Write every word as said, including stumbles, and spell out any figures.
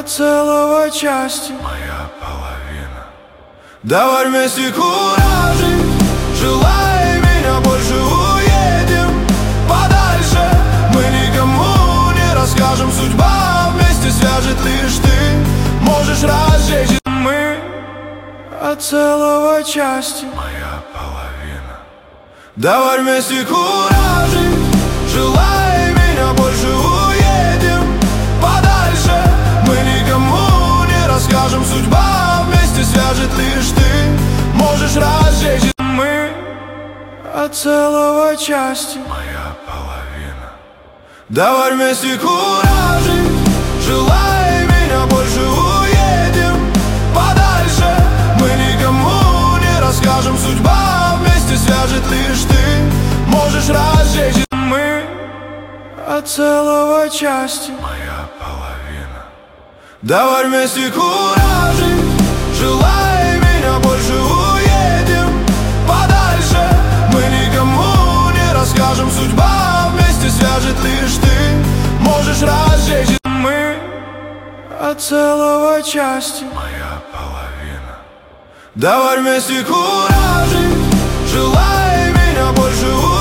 от целого части, моя половина. давай вместе куражить, желай меня больше, уедем подальше. Мы никому не расскажем, судьба вместе свяжет лишь ты. Можешь разжечь, мы от целого части, моя половина. давай вместе куражить, желай меня больше, уедем подальше. Мы никому не расскажем, судьба вместе свяжет лишь ты. Можешь разжечь, мы от целого части, моя половина. давай вместе куражить, желай меня больше, уедем подальше. Мы никому не расскажем, судьба вместе свяжет лишь ты. Можешь разжечь, мы от целого части, моя половина. давай вместе куражить, желай меня больше, уедем подальше. Мы никому не расскажем, судьба вместе свяжет лишь ты. Можешь разжечь, мы от целого части, моя половина. давай вместе куражить, желай